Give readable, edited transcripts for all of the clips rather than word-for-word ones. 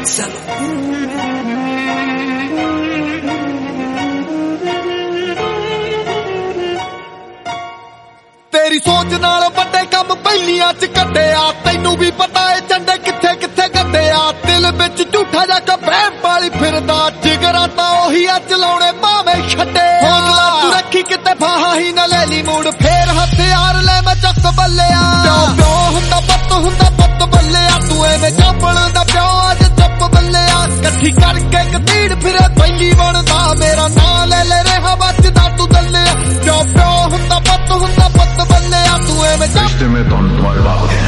तेरी सोच नाल बड़े कम पहलियां च कड्डिया तैनू भी पता है झंडे किथे किथे गड्डिया दिल विच झूठा जा बहम पाली फिरदा जिगरा तां ओही आ चलाउणे भावें छड्डे हौसला तू रखी किते फाहा ही ना ले ली मूड फेर हथियार ले मैं चक बल्लिया प्यो हुंदा पुत्त बल्लिया तू एवें चापण दा प्यो अज चुप बल्लिया कट्ठी करके कतीड़ फिरे पैली बनदा मेरा नां ले ले रेहा बचदा तू दल्लिया प्यो हुंदा पुत्त बल्लिया तू एवें रिश्ते में तो तुम्हारे बाप है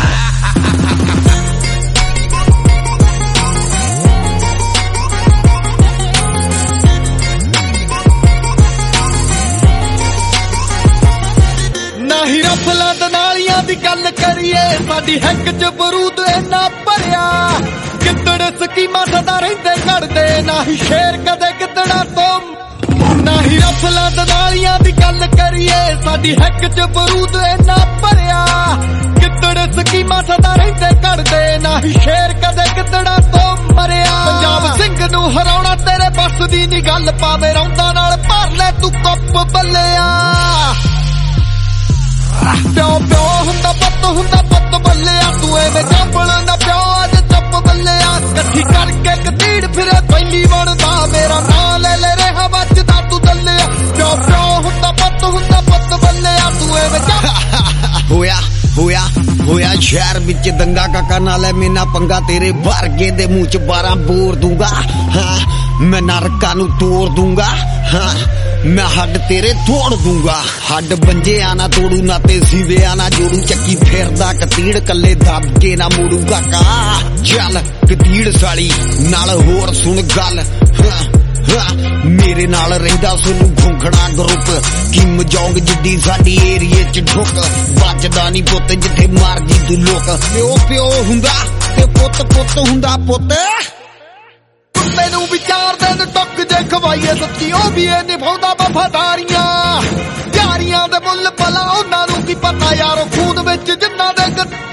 नाही रफला दनालियां दी गल करिए साडी हैक च बरूद इन्ना भरिया कितड़ स्कीमां सदा रहिंदे घड़दे नाही शेर कदे कितड़ा तुम नाही रफला दनालियां दी गल करिए साडी हैक च बरूद इन्ना भरिया कितड़ स्कीमां सदा रहिंदे घड़दे नाही शेर कदे कितड़ा तुम मरिया पंजाब सिंह नू हराउणा तेरे बस दी नी गल पावे रौंदा नाल भर ले तू कप बल्लिया प्यो हुंदा पुत्त बल्लिया तू एवें चापण दा प्यो अज चुप बल्लिया कट्ठी करके कतीड़ फिरे पैली बनदा मेरा नां ले ले रेहा बचदा तू दल्लिया प्यो हुंदा पुत्त बल्लिया तू एवें होया शहर विच दंगा काका नाल मेना पंगा तेरे वर्गे दे मुंह च 12 बोर दूंगा हाँ मैं नरका नू तोड़ दूंगा हाँ मैं हड तेरे तोड़ दूंगा हड बंजे आना तोड़ू ना ते सीवे आना जोड़ू चक्की फेरदा कतीड़ कले दब के ना मोड़ू काका चल कतीड़ साली नाल होर सुन गल मेरे नाल रहिंदा सोनू घुंघणा ग्रुप किम जोंग जिड्डी साडी एरिए च ठुक बचदा नी पुੱਤ जिथे मरजी तू लोक प्यो हुंदा ते पुੱਤ हुंदा पुੱਤ मैनू विचार दिन टुक जे खवाइए सच्ची ओ भी निभाउंदा वफादारियां यारियां दे मुल भला उन्हां नू की पता यारो खून विच जिन्ना दे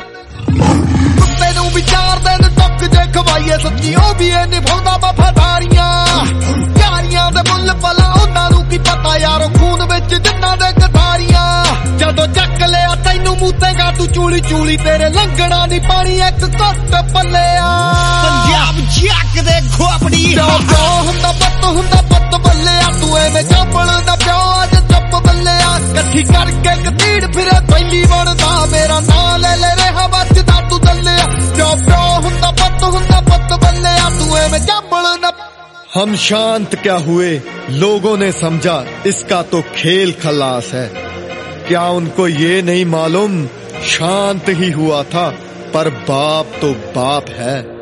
मैनू विचार दिन टुक जे खवाइए सच्ची ओ भी निभाउंदा वफादारियां यारियां दे मुल भला उन्हां नू की पता यारो खून विच जिन्ना दे गदारियां जदों चक लिया तैनू मूतेगा तू चूली चूली तेरे लंघना नी पानी एक घुट पल्लिया पंजाब जक दे खोपड़ी प्यो हुंदा पुत्त बल्लिया तू एवें चापण दा प्यो अज चुप बल्लिया कट्ठी करके कतीड़ फिरे पैली बनदा मेरा नां ले ले रेहा बचदा तू दल्लिया प्यो हुंदा पुत्त बल्लिया तू एवें चापण दा हम शांत क्या हुए लोगों ने समझा इसका तो खेल खलास है क्या उनको ये नहीं मालूम शांत ही हुआ था पर बाप तो बाप है।